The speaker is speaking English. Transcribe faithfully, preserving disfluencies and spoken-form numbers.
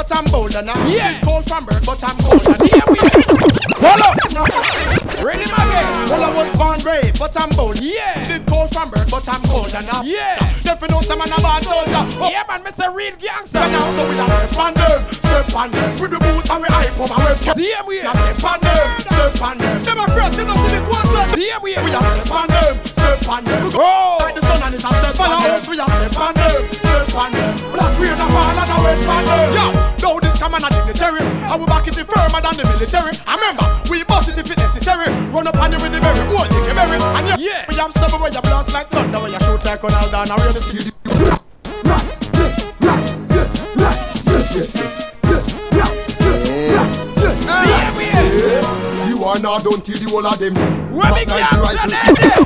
but I'm bolder now. Yeah. Bit cold from birth, but I'm colder now. Yeah, we hold up. Ready, my game. Well, I was born brave, but I'm bold. Yeah. Bit cold from birth, but I'm colder now. Yeah. If you know some man a bad soldier. Oh. Yeah, man, Mister Real Gangster. So now, so we a step on them, step on them. With the boots and we hype up and we kept. Yeah, we Now step on them, step on them. Them a friends, you know, see the quarter. Yeah, we We a step on them, step on them. Oh. Like the sun and it's a step on them. We a step on them, step on them. Black rain and fall and a red on them. Yo, now this come on a dignitary. And we back it the firmer than the military. I remember, we bust it if it's necessary. Run up on you with the berry, oh, you get berry. And you, yeah. We have seven where you blast like thunder, where you shoot like Ronaldo and I really see you. Right, yes, right, yes, right, yes, yes, yes, yes, right, yes, right, yes. Yeah, we You are not done till the whole of them. What Back big like gangster rifle. there?